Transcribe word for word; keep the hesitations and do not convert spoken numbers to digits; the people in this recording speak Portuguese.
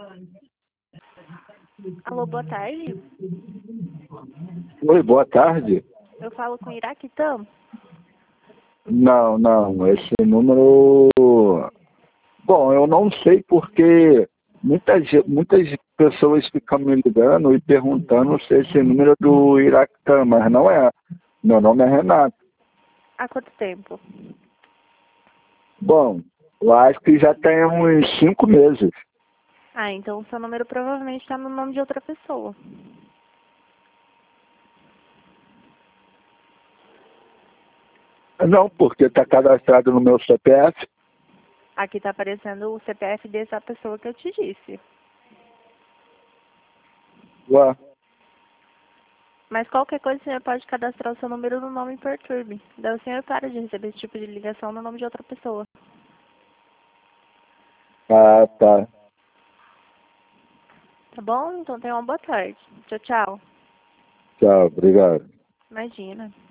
Alô, boa tarde. Oi, boa tarde. Eu falo com Iraquitã? Não, não, esse número... Bom, eu não sei porque muitas, muitas pessoas ficam me ligando e perguntando se esse número é do Iraquitã, mas não é. Meu nome é Renato. Há quanto tempo? Bom, eu acho que já tem uns cinco meses. Ah, então o seu número provavelmente está no nome de outra pessoa. Não, porque está cadastrado no meu C P F. Aqui está aparecendo o C P F dessa pessoa que eu te disse. Ué, Mas qualquer coisa, o senhor pode cadastrar o seu número no nome Perturbe. Daí o senhor para de receber esse tipo de ligação no nome de outra pessoa. ah, tá. Tá bom? Então tenha uma boa tarde. Tchau, tchau. Tchau, obrigado. Imagina.